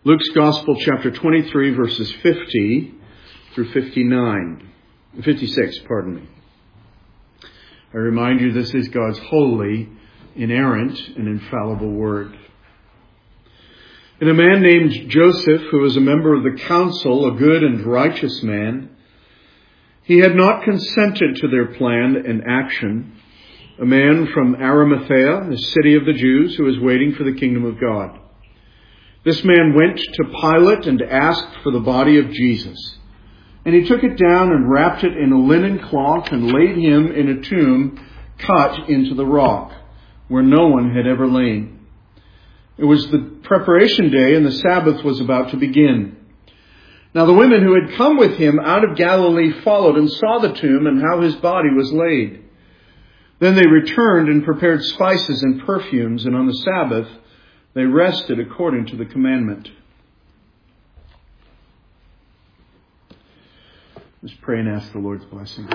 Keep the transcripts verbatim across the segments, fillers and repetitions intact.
Luke's Gospel, chapter twenty-three, verses fifty through fifty-nine. fifty-six, pardon me. I remind you this is God's holy, inerrant, and infallible word. And a man named Joseph, who was a member of the council, a good and righteous man, he had not consented to their plan and action, a man from Arimathea, the city of the Jews, who was waiting for the kingdom of God. This man went to Pilate and asked for the body of Jesus. And he took it down and wrapped it in a linen cloth and laid him in a tomb cut into the rock, where no one had ever lain. It was the preparation day, and the Sabbath was about to begin. Now the women who had come with him out of Galilee followed and saw the tomb and how his body was laid. Then they returned and prepared spices and perfumes, and on the Sabbath they rested according to the commandment. Let's pray and ask the Lord's blessing.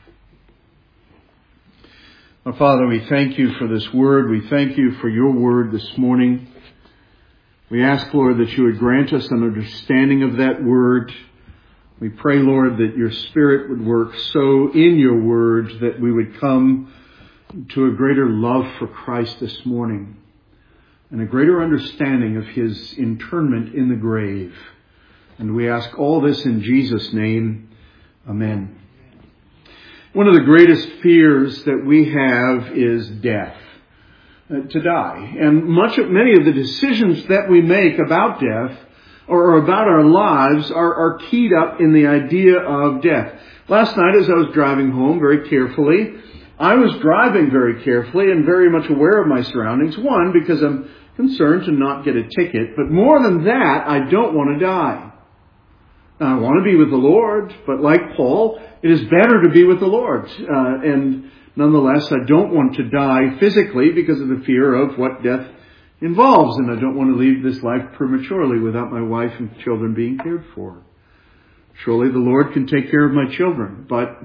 Our Father, we thank you for this word. We thank you for your word this morning. We ask, Lord, that you would grant us an understanding of that word. We pray, Lord, that your Spirit would work so in your word that we would come to a greater love for Christ this morning and a greater understanding of his internment in the grave. And we ask all this in Jesus' name. Amen. One of the greatest fears that we have is death, uh, to die. And much of, many of the decisions that we make about death or about our lives are, are keyed up in the idea of death. Last night as I was driving home very carefully, I was driving very carefully and very much aware of my surroundings. One, because I'm concerned to not get a ticket. But more than that, I don't want to die. Now, I want to be with the Lord, but like Paul, it is better to be with the Lord. Uh, and nonetheless, I don't want to die physically because of the fear of what death involves. And I don't want to leave this life prematurely without my wife and children being cared for. Surely the Lord can take care of my children, but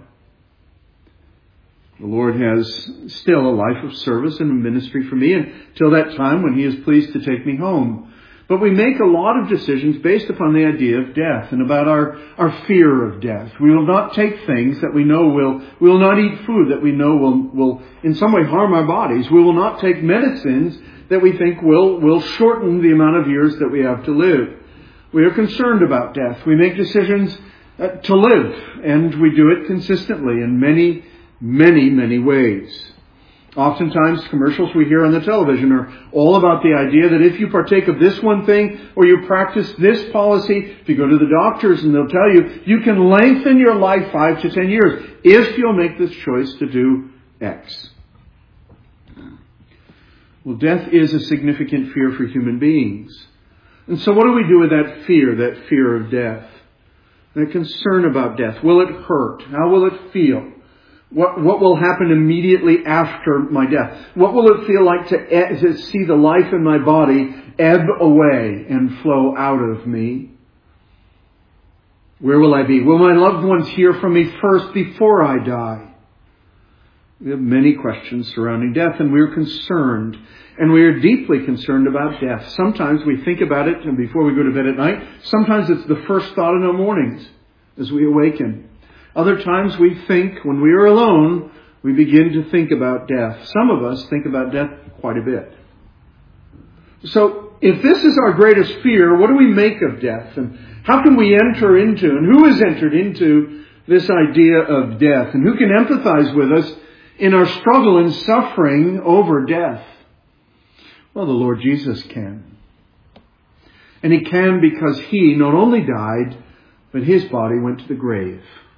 the Lord has still a life of service and a ministry for me until that time when he is pleased to take me home. But we make a lot of decisions based upon the idea of death and about our, our fear of death. We will not take things that we know will, we will not eat food that we know will, will in some way harm our bodies. We will not take medicines that we think will, will shorten the amount of years that we have to live. We are concerned about death. We make decisions uh, to live, and we do it consistently in many Many, many ways. Oftentimes, commercials we hear on the television are all about the idea that if you partake of this one thing or you practice this policy, if you go to the doctors and they'll tell you, you can lengthen your life five to ten years if you'll make this choice to do X. Well, death is a significant fear for human beings. And so what do we do with that fear, that fear of death? That concern about death. Will it hurt? How will it feel? What, what will happen immediately after my death? What will it feel like to, to see the life in my body ebb away and flow out of me? Where will I be? Will my loved ones hear from me first before I die? We have many questions surrounding death, and we're concerned. And we are deeply concerned about death. Sometimes we think about it and before we go to bed at night. Sometimes it's the first thought in our mornings as we awaken. Other times we think, when we are alone, we begin to think about death. Some of us think about death quite a bit. So, if this is our greatest fear, what do we make of death? And how can we enter into, and who has entered into this idea of death? And who can empathize with us in our struggle and suffering over death? Well, the Lord Jesus can. And he can because he not only died, but his body went to the grave.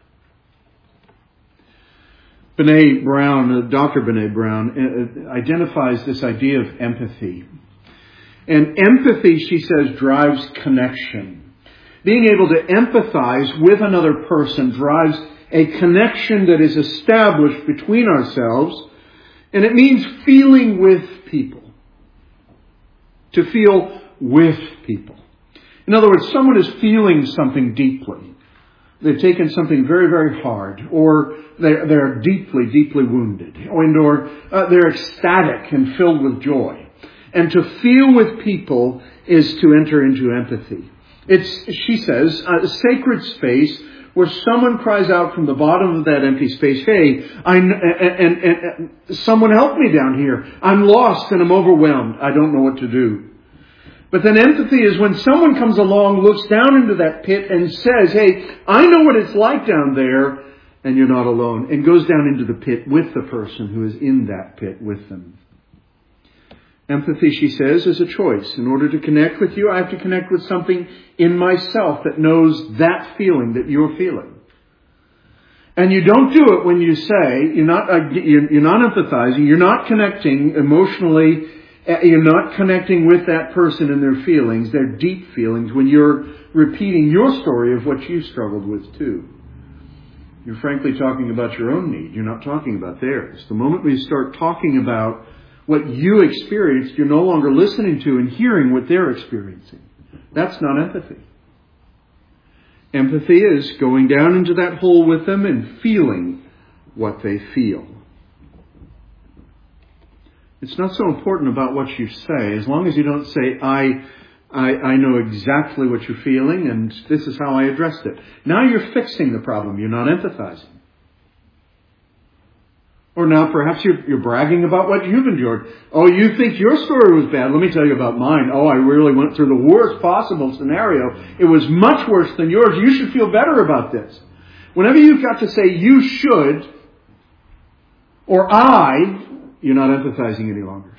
Brené Brown, Doctor Brené Brown, identifies this idea of empathy. And empathy, she says, drives connection. Being able to empathize with another person drives a connection that is established between ourselves. And it means feeling with people. To feel with people. In other words, someone is feeling something deeply. They've taken something very, very hard, or they're, they're deeply, deeply wounded, and or uh, they're ecstatic and filled with joy. And to feel with people is to enter into empathy. It's, she says, a sacred space where someone cries out from the bottom of that empty space, hey, I, and, and, and someone help me down here. I'm lost and I'm overwhelmed. I don't know what to do. But then empathy is when someone comes along, looks down into that pit and says, hey, I know what it's like down there, and you're not alone, and goes down into the pit with the person who is in that pit with them. Empathy, she says, is a choice. In order to connect with you, I have to connect with something in myself that knows that feeling that you're feeling. And you don't do it when you say, you're not, uh, you're not empathizing, you're not connecting emotionally, you're not connecting with that person and their feelings, their deep feelings, when you're repeating your story of what you struggled with too. You're frankly talking about your own need. You're not talking about theirs. The moment we start talking about what you experienced, you're no longer listening to and hearing what they're experiencing. That's not empathy. Empathy is going down into that hole with them and feeling what they feel. It's not so important about what you say, as long as you don't say, I, I, I know exactly what you're feeling and this is how I addressed it. Now you're fixing the problem. You're not empathizing. Or now perhaps you're, you're bragging about what you've endured. Oh, you think your story was bad. Let me tell you about mine. Oh, I really went through the worst possible scenario. It was much worse than yours. You should feel better about this. Whenever you've got to say you should or I, you're not empathizing any longer.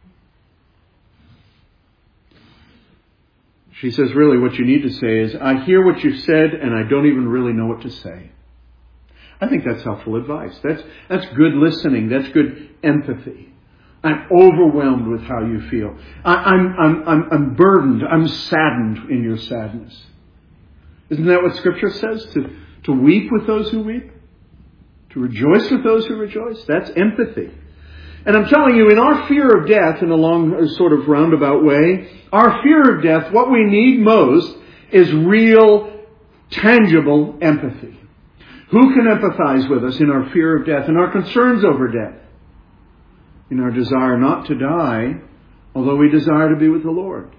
She says really what you need to say is, I hear what you said and I don't even really know what to say. I think that's helpful advice. That's, that's good listening. That's good empathy. I'm overwhelmed with how you feel. I, I'm, I'm, I'm, I'm burdened. I'm saddened in your sadness. Isn't that what Scripture says? To, to weep with those who weep? To rejoice with those who rejoice? That's empathy. And I'm telling you, in our fear of death, in a long sort of roundabout way, our fear of death, what we need most is real, tangible empathy. Who can empathize with us in our fear of death, in our concerns over death, in our desire not to die, although we desire to be with the Lord?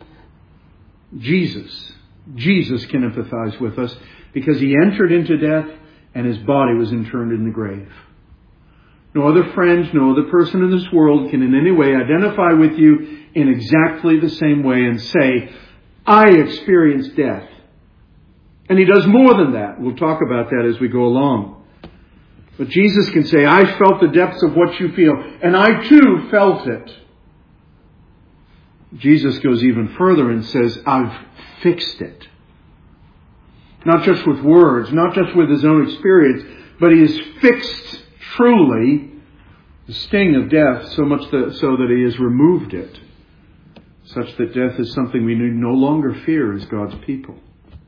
Jesus. Jesus can empathize with us because He entered into death and His body was interned in the grave. No other friend, no other person in this world can in any way identify with you in exactly the same way and say, I experienced death. And He does more than that. We'll talk about that as we go along. But Jesus can say, I felt the depths of what you feel, and I too felt it. Jesus goes even further and says, I've fixed it. Not just with words, not just with His own experience, but He has fixed truly the sting of death so much that, so that He has removed it, such that death is something we need no longer fear as God's people.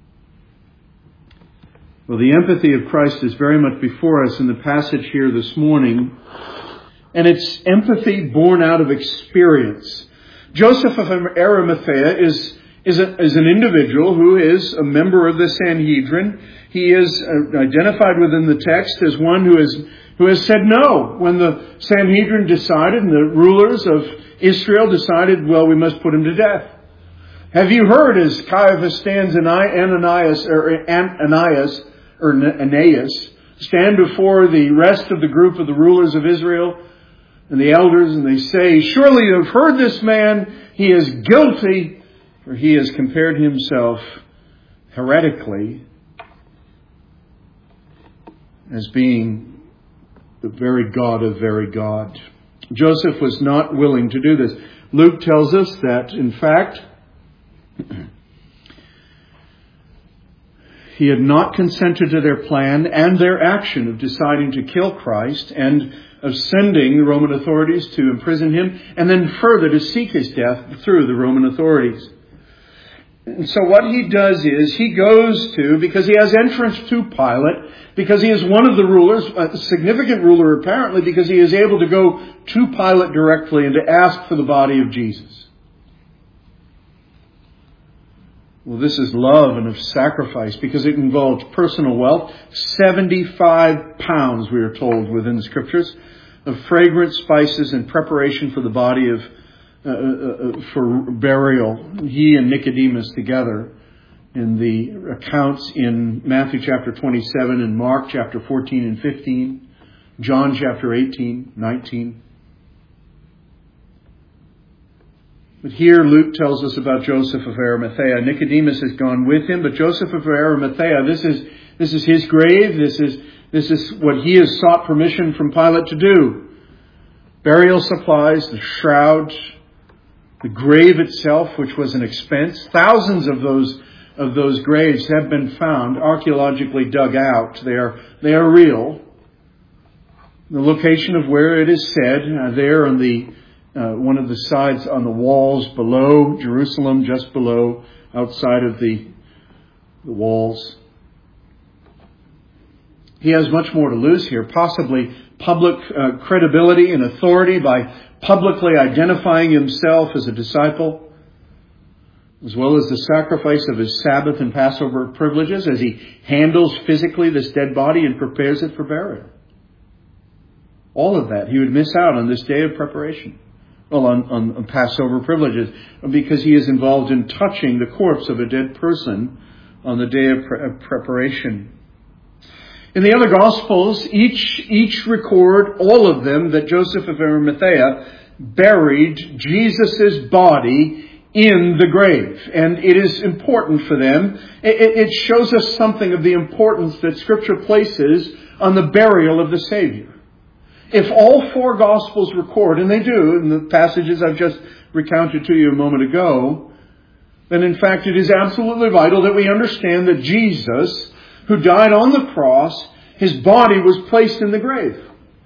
Well, the empathy of Christ is very much before us in the passage here this morning. And it's empathy born out of experience. Joseph of Arimathea is, is, a, is an individual who is a member of the Sanhedrin. He is identified within the text as one who, is, who has said no. When the Sanhedrin decided and the rulers of Israel decided, well, we must put him to death. Have you heard as Caiaphas stands in Ananias, or Ananias, or Ananias, stand before the rest of the group of the rulers of Israel and the elders, and they say, surely you have heard this man, he is guilty, for he has compared himself heretically as being the very God of very God. Joseph was not willing to do this. Luke tells us that, in fact, he had not consented to their plan and their action of deciding to kill Christ and of sending the Roman authorities to imprison him and then further to seek his death through the Roman authorities. And so what he does is he goes to, because he has entrance to Pilate, because he is one of the rulers, a significant ruler apparently, because he is able to go to Pilate directly and to ask for the body of Jesus. Well, this is love and of sacrifice because it involves personal wealth. seventy-five pounds, we are told within the Scriptures, of fragrant spices in preparation for the body of, uh, uh, for burial. He and Nicodemus together in the accounts in Matthew chapter twenty-seven and Mark chapter fourteen and fifteen, John chapter eighteen, nineteen. But here Luke tells us about Joseph of Arimathea. Nicodemus has gone with him, but Joseph of Arimathea, this is this is his grave. This is this is what he has sought permission from Pilate to do. Burial supplies, the shroud, the grave itself, which was an expense. Thousands of those of those graves have been found, archaeologically dug out. They are they are real. The location of where it is said, uh, there on the uh, one of the sides on the walls below Jerusalem, just below, outside of the the walls. He has much more to lose here, possibly public uh, credibility and authority by publicly identifying himself as a disciple, as well as the sacrifice of his Sabbath and Passover privileges as he handles physically this dead body and prepares it for burial. All of that he would miss out on this day of preparation. Well, on, on, on Passover privileges, because he is involved in touching the corpse of a dead person on the day of, pre- of preparation. In the other Gospels, each each record, all of them, that Joseph of Arimathea buried Jesus' body in the grave. And it is important for them. It, it shows us something of the importance that Scripture places on the burial of the Savior. If all four Gospels record, and they do, in the passages I've just recounted to you a moment ago, then in fact it is absolutely vital that we understand that Jesus, who died on the cross, his body was placed in the grave.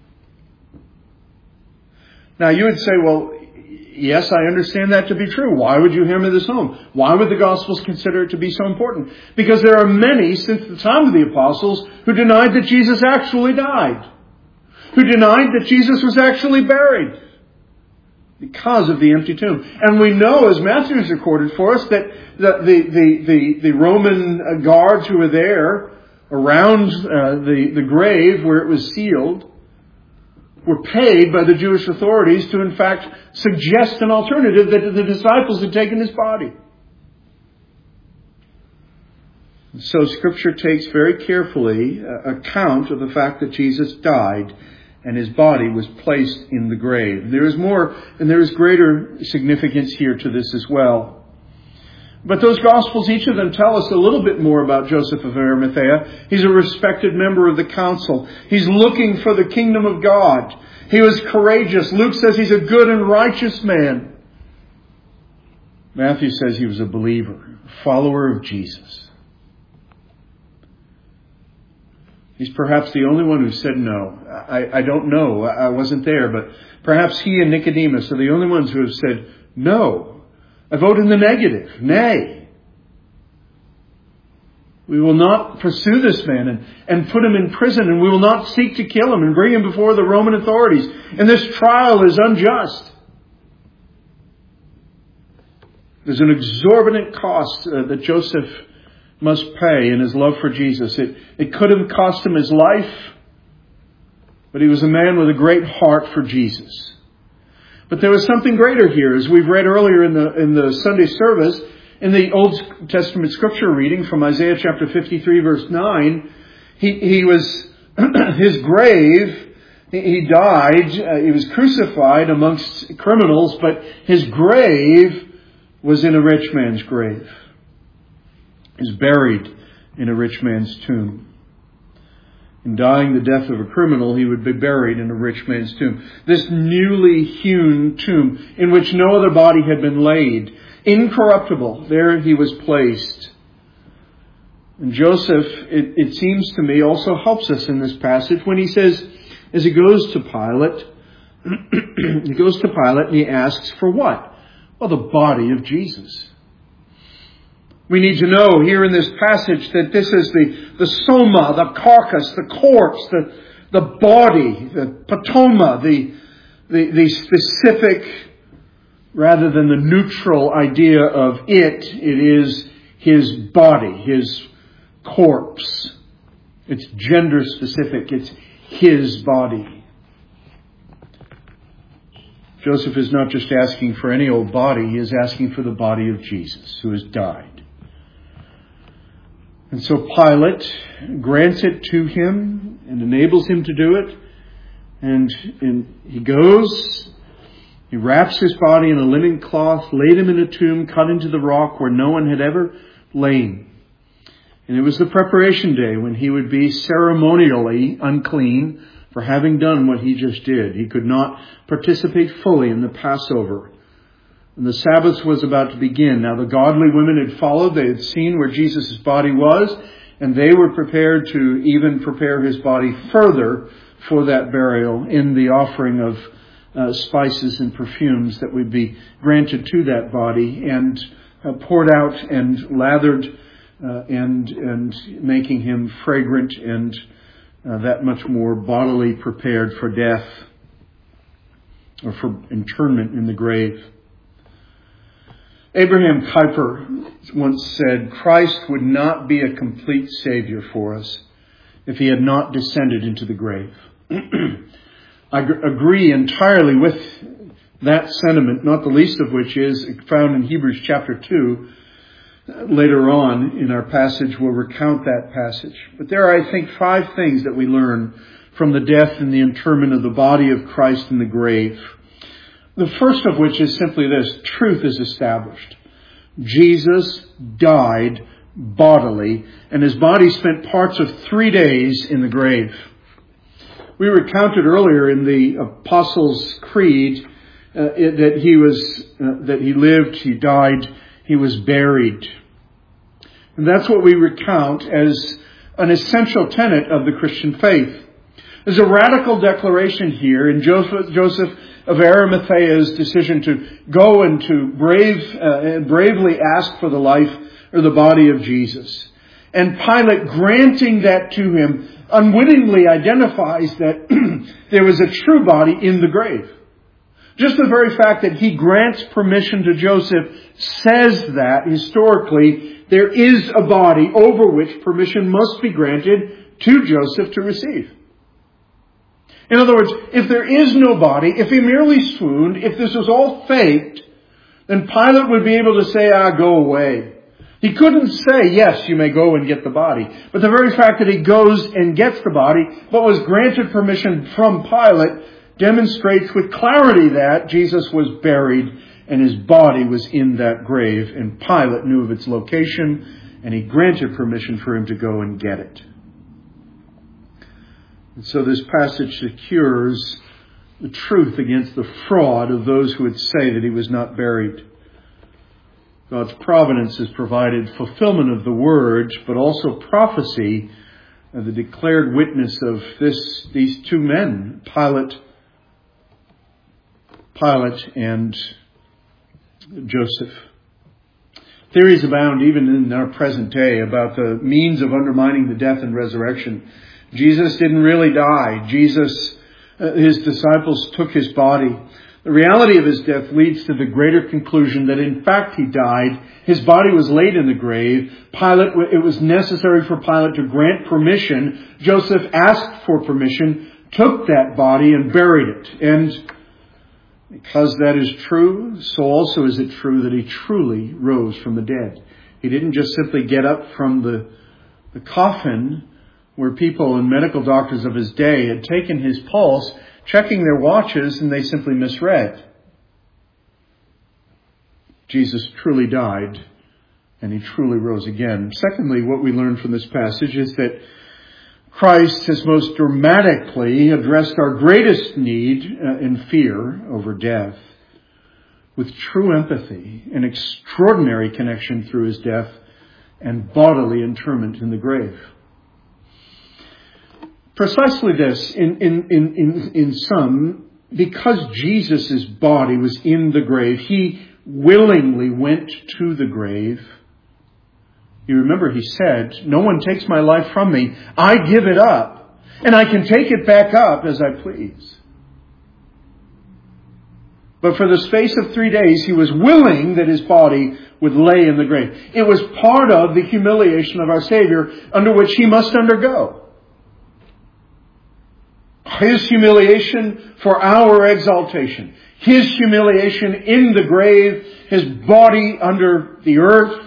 Now you would say, well, yes, I understand that to be true. Why would you hammer this home? Why would the Gospels consider it to be so important? Because there are many since the time of the apostles who denied that Jesus actually died, who denied that Jesus was actually buried because of the empty tomb. And we know, as Matthew has recorded for us, that the, the, the, the, the Roman guards who were there around uh, the, the grave where it was sealed were paid by the Jewish authorities to, in fact, suggest an alternative, that the disciples had taken his body. So Scripture takes very carefully account of the fact that Jesus died and his body was placed in the grave. There is more, and there is greater significance here to this as well. But those Gospels, each of them tell us a little bit more about Joseph of Arimathea. He's a respected member of the council. He's looking for the kingdom of God. He was courageous. Luke says he's a good and righteous man. Matthew says he was a believer, a follower of Jesus. He's perhaps the only one who said no. I, I don't know. I wasn't there. But perhaps he and Nicodemus are the only ones who have said no. I vote in the negative. Nay. We will not pursue this man and, and put him in prison, and we will not seek to kill him and bring him before the Roman authorities. And this trial is unjust. There's an exorbitant cost uh, that Joseph must pay in his love for Jesus. It, it could have cost him his life, but he was a man with a great heart for Jesus. But there was something greater here, as we've read earlier in the in the Sunday service, in the Old Testament scripture reading from Isaiah chapter fifty-three, verse nine. He he was his grave. He died. Uh, he was crucified amongst criminals, but his grave was in a rich man's grave. He was buried in a rich man's tomb. In dying the death of a criminal, he would be buried in a rich man's tomb. This newly hewn tomb in which no other body had been laid. Incorruptible. There he was placed. And Joseph, it, it seems to me, also helps us in this passage when he says, as he goes to Pilate, he goes to Pilate and he asks for what? Well, the body of Jesus. We need to know here in this passage that this is the, the soma, the carcass, the corpse, the, the body, the patoma, the, the, the specific rather than the neutral idea of it. It is his body, his corpse. It's gender specific. It's his body. Joseph is not just asking for any old body, he is asking for the body of Jesus, who has died. And so Pilate grants it to him and enables him to do it. And, and he goes, he wraps his body in a linen cloth, laid him in a tomb cut into the rock where no one had ever lain. And it was the preparation day when he would be ceremonially unclean for having done what he just did. He could not participate fully in the Passover. And the Sabbath was about to begin. Now the godly women had followed. They had seen where Jesus' body was. And they were prepared to even prepare his body further for that burial in the offering of uh, spices and perfumes that would be granted to that body and uh, poured out and lathered uh, and, and making him fragrant and Uh, that much more bodily prepared for death or for internment in the grave. Abraham Kuyper once said, Christ would not be a complete Savior for us if he had not descended into the grave. I g- agree entirely with that sentiment, not the least of which is found in Hebrews chapter two. Later on in our passage, we'll recount that passage. But there are, I think, five things that we learn from the death and the interment of the body of Christ in the grave. The first of which is simply this: truth is established. Jesus died bodily, and his body spent parts of three days in the grave. We recounted earlier in the Apostles' Creed uh, it, that he was uh, that he lived, he died, he was buried. And that's what we recount as an essential tenet of the Christian faith. There's a radical declaration here in Joseph, Joseph of Arimathea's decision to go and to brave, uh, bravely ask for the life or the body of Jesus. And Pilate, granting that to him, unwittingly identifies that there was a true body in the grave. Just the very fact that he grants permission to Joseph says that, historically, there is a body over which permission must be granted to Joseph to receive. In other words, if there is no body, if he merely swooned, if this was all faked, then Pilate would be able to say, ah, go away. He couldn't say, yes, you may go and get the body. But the very fact that he goes and gets the body, but was granted permission from Pilate, demonstrates with clarity that Jesus was buried and his body was in that grave, and Pilate knew of its location, and he granted permission for him to go and get it. And so this passage secures the truth against the fraud of those who would say that he was not buried. God's providence has provided fulfillment of the word, but also prophecy of the declared witness of this these two men, Pilate, Pilate and Joseph. Theories abound even in our present day about the means of undermining the death and resurrection. Jesus didn't really die. Jesus, uh, his disciples took his body. The reality of his death leads to the greater conclusion that in fact he died. His body was laid in the grave. Pilate, it was necessary for Pilate to grant permission. Joseph asked for permission, took that body and buried it. And because that is true, so also is it true that he truly rose from the dead. He didn't just simply get up from the, the coffin where people and medical doctors of his day had taken his pulse, checking their watches, and they simply misread. Jesus truly died, and he truly rose again. Secondly, what we learn from this passage is that Christ has most dramatically addressed our greatest need uh, and fear over death with true empathy, an extraordinary connection through his death, and bodily interment in the grave. Precisely this, in, in, in, in, in sum, because Jesus' body was in the grave, he willingly went to the grave. You remember he said, no one takes my life from me. I give it up, and I can take it back up as I please. But for the space of three days, he was willing that his body would lay in the grave. It was part of the humiliation of our Savior under which he must undergo. His humiliation for our exaltation. His humiliation in the grave. His body under the earth.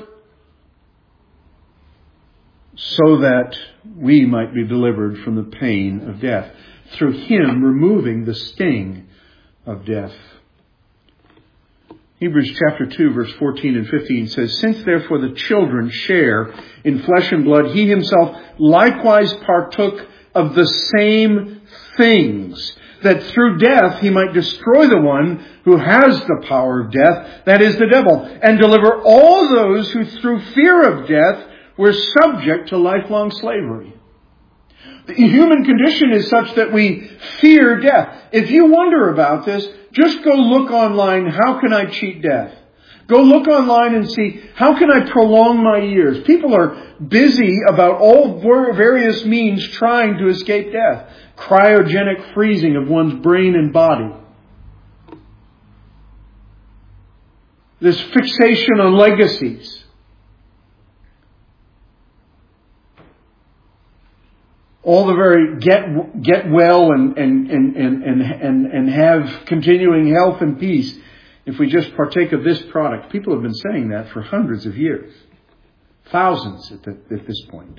So that we might be delivered from the pain of death. Through Him removing the sting of death. Hebrews chapter two verse fourteen and fifteen says, Since therefore the children share in flesh and blood, He Himself likewise partook of the same things, that through death He might destroy the one who has the power of death, that is the devil, and deliver all those who through fear of death were subject to lifelong slavery. The human condition is such that we fear death. If you wonder about this, just go look online, how can I cheat death? Go look online and see, how can I prolong my years? People are busy about all various means trying to escape death. Cryogenic freezing of one's brain and body. This fixation on legacies. All the very get get well and and, and, and, and, and, and have continuing health and peace if we just partake of this product. People have been saying that for hundreds of years. Thousands at, the, at this point.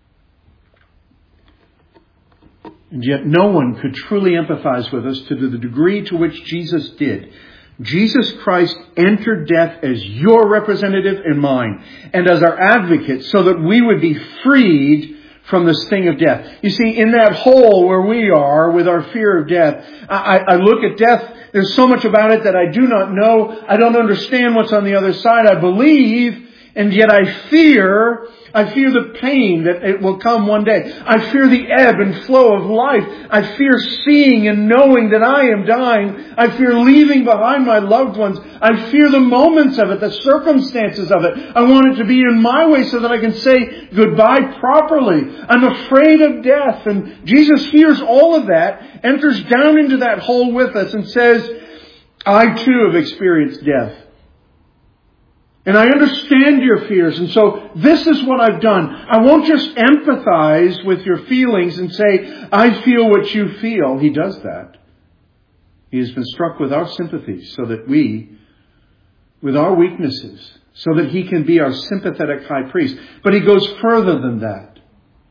And yet no one could truly empathize with us to the degree to which Jesus did. Jesus Christ entered death as your representative and mine, and as our advocate, so that we would be freed from the sting of death. You see, in that hole where we are with our fear of death, I, I look at death, there's so much about it that I do not know. I don't understand what's on the other side. I believe, and yet I fear, I fear the pain that it will come one day. I fear the ebb and flow of life. I fear seeing and knowing that I am dying. I fear leaving behind my loved ones. I fear the moments of it, the circumstances of it. I want it to be in my way so that I can say goodbye properly. I'm afraid of death. And Jesus hears all of that, enters down into that hole with us and says, I too have experienced death. And I understand your fears. And so this is what I've done. I won't just empathize with your feelings and say, I feel what you feel. He does that. He has been struck with our sympathies so that we, with our weaknesses, so that He can be our sympathetic high priest. But He goes further than that.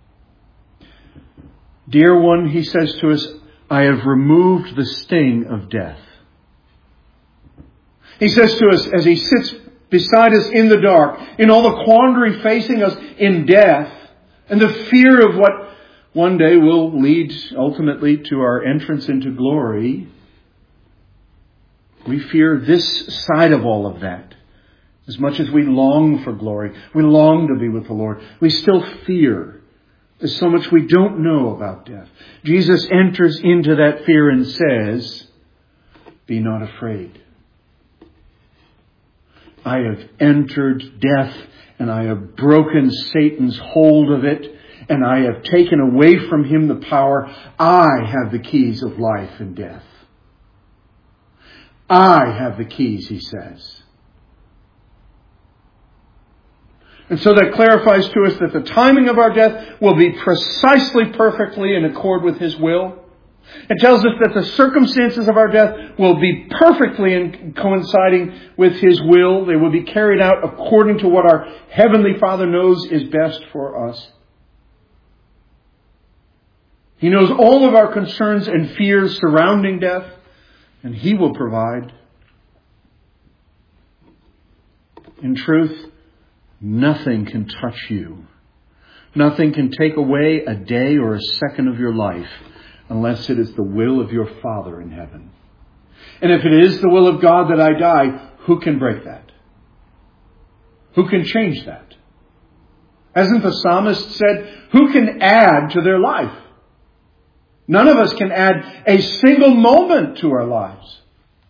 Dear one, He says to us, I have removed the sting of death. He says to us as He sits beside us in the dark, in all the quandary facing us in death, and the fear of what one day will lead ultimately to our entrance into glory, we fear this side of all of that. As much as we long for glory, we long to be with the Lord, we still fear. There's so much we don't know about death. Jesus enters into that fear and says, be not afraid. I have entered death, and I have broken Satan's hold of it, and I have taken away from him the power. I have the keys of life and death. I have the keys, he says. And so that clarifies to us that the timing of our death will be precisely perfectly in accord with His will. It tells us that the circumstances of our death will be perfectly in coinciding with His will. They will be carried out according to what our Heavenly Father knows is best for us. He knows all of our concerns and fears surrounding death, and He will provide. In truth, nothing can touch you. Nothing can take away a day or a second of your life unless it is the will of your Father in heaven. And if it is the will of God that I die, who can break that? Who can change that? Hasn't the psalmist said, who can add to their life? None of us can add a single moment to our lives.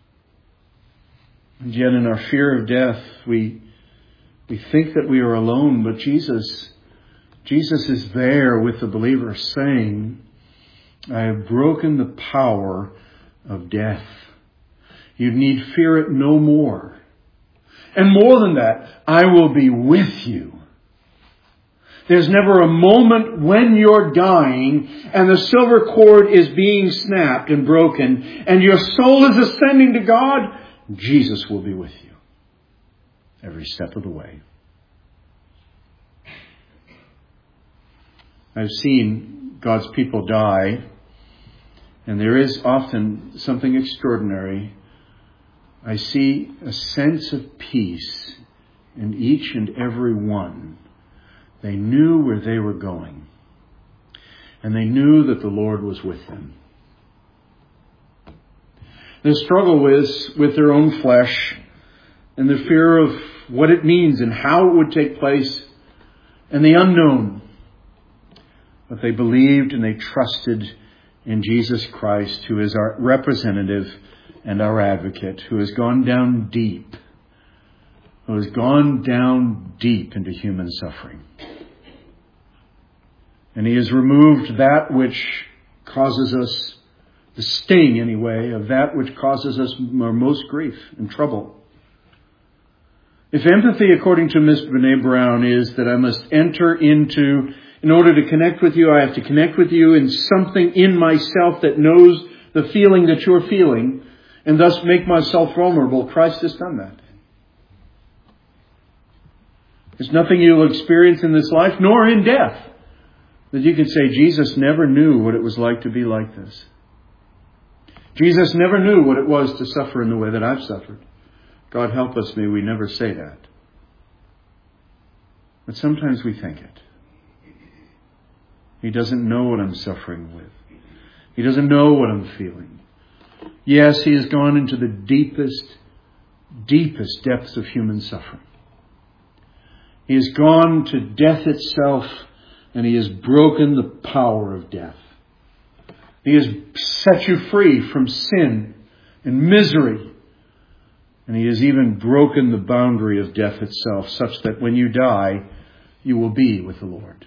And yet in our fear of death, we we think that we are alone, but Jesus, Jesus is there with the believer saying, I have broken the power of death. You need fear it no more. And more than that, I will be with you. There's never a moment when you're dying and the silver cord is being snapped and broken and your soul is ascending to God. Jesus will be with you every step of the way. I've seen God's people die, and there is often something extraordinary. I see a sense of peace in each and every one. They knew where they were going, and they knew that the Lord was with them. The struggle was with their own flesh and the fear of what it means and how it would take place and the unknown. But they believed and they trusted in Jesus Christ, who is our representative and our advocate, who has gone down deep, who has gone down deep into human suffering. And he has removed that which causes us, the sting anyway, of that which causes us our most grief and trouble. If empathy, according to Miss Brene Brown, is that I must enter into, in order to connect with you, I have to connect with you in something in myself that knows the feeling that you're feeling, and thus make myself vulnerable. Christ has done that. There's nothing you'll experience in this life, nor in death, that you can say, Jesus never knew what it was like to be like this. Jesus never knew what it was to suffer in the way that I've suffered. God help us, may we never say that. But sometimes we think it. He doesn't know what I'm suffering with. He doesn't know what I'm feeling. Yes, he has gone into the deepest, deepest depths of human suffering. He has gone to death itself, and he has broken the power of death. He has set you free from sin and misery. And he has even broken the boundary of death itself, such that when you die, you will be with the Lord.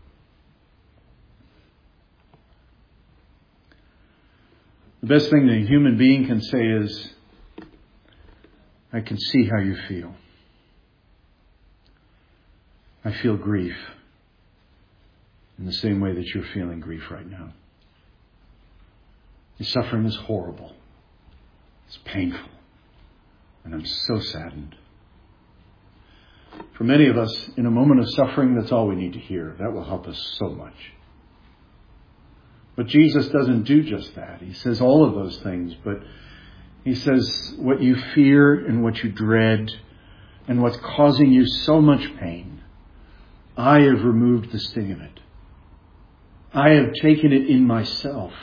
The best thing that a human being can say is, I can see how you feel. I feel grief in the same way that you're feeling grief right now. Your suffering is horrible. It's painful. And I'm so saddened. For many of us, in a moment of suffering, that's all we need to hear. That will help us so much. But Jesus doesn't do just that. He says all of those things, but he says what you fear and what you dread and what's causing you so much pain, I have removed the sting of it. I have taken it in myself,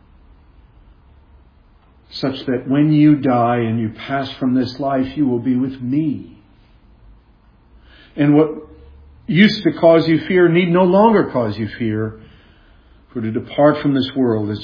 such that when you die and you pass from this life, you will be with me. And what used to cause you fear need no longer cause you fear, for to depart from this world is